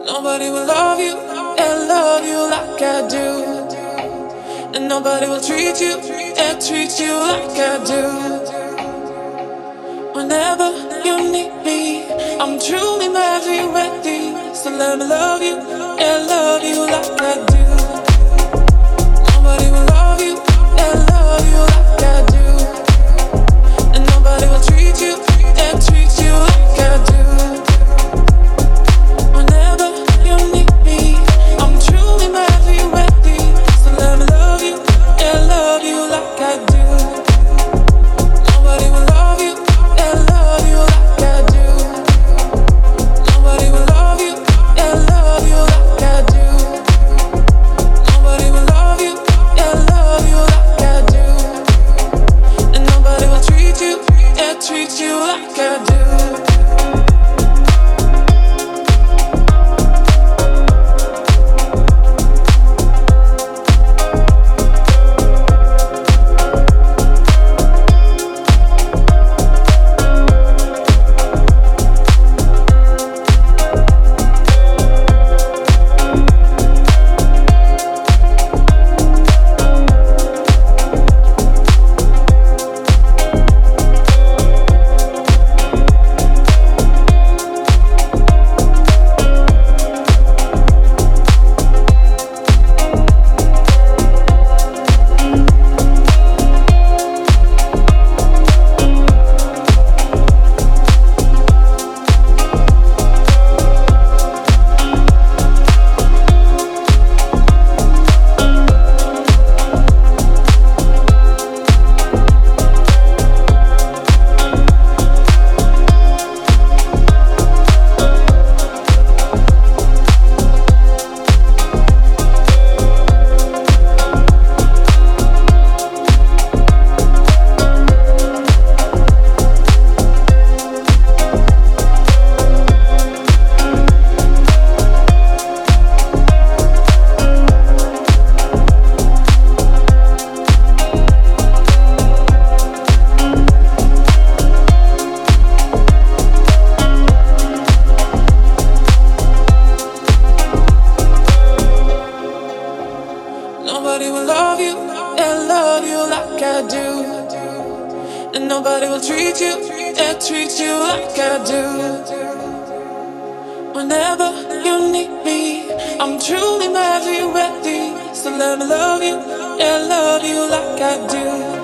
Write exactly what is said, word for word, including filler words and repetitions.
Nobody will love you and love you like I do. And nobody will treat you and treat you like I do. Whenever you need me, I'm truly madly ready. So let me love you and love you like I do. Nobody will love you and love you like I do. And nobody will treat you and treat you like I do. Whenever you need me, I'm truly madly ready. So let me love you and love you like I do. Nobody will love you and love you like I do. Nobody will love you and love you like I do. Nobody will love you and love you like I do. And nobody will treat you and treat you like I do. Nobody will love you and love you like I do. And nobody will treat you and treat you like I do. Whenever you need me, I'm truly madly ready. So let me love you and love you like I do.